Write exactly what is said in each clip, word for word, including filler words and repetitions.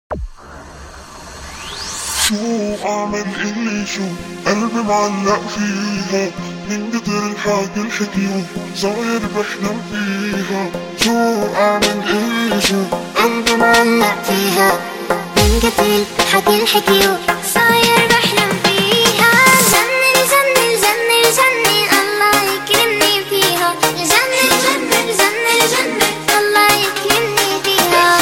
شو أعمل اللي شو قلبي معلق فيها من قدر الحاجة الحكيو صاير بحلم فيها. شو أعمل اللي شو قلبي معلق فيها من قدر الحاجة الحكيو صاير بحلم فيها. جنن جنن جنن جنن الله يكرمني فيها. جنن جنن جنن جنن الله يكرمني فيها.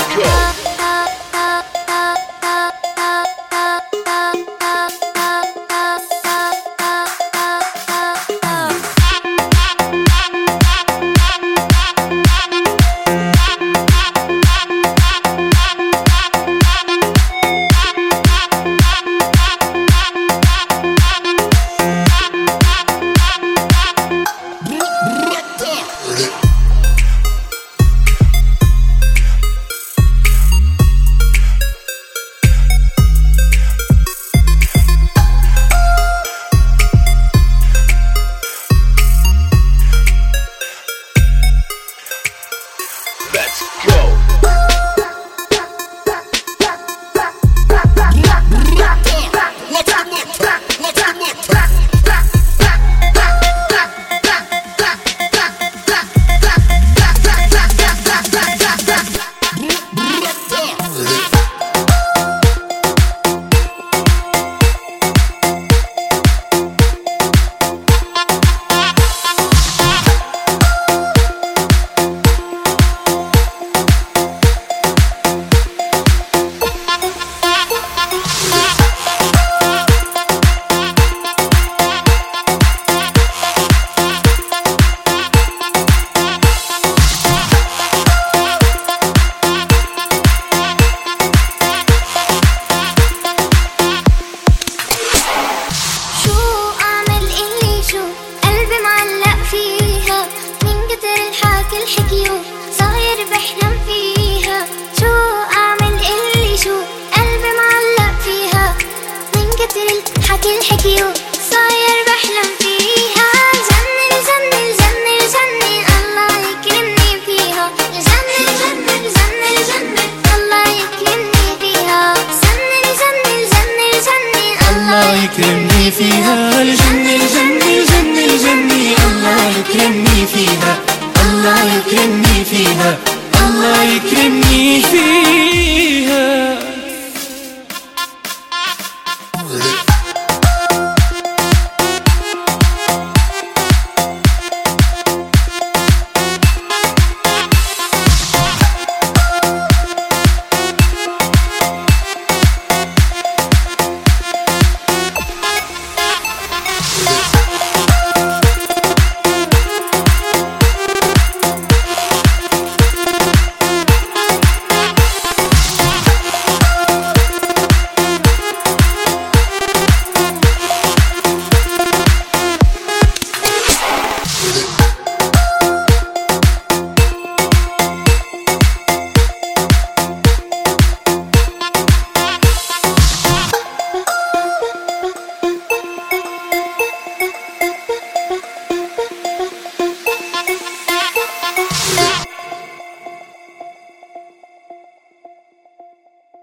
صاير بحلم فيها. شو أعمل اللي شو قلبي معلق فيها من كتر الحكي الحكيو صاير بحلم فيها. جنن جنن جنن جنن الله يكرمني فيها. جنن جنن جنن جنن الله يكرمني فيها. جنن جنن جنن جنن الله يكرمني فيها. جنن جنن جنن جنن الله يكرمني فيها. الله يكرمني فيها. الله يكرمني فيها.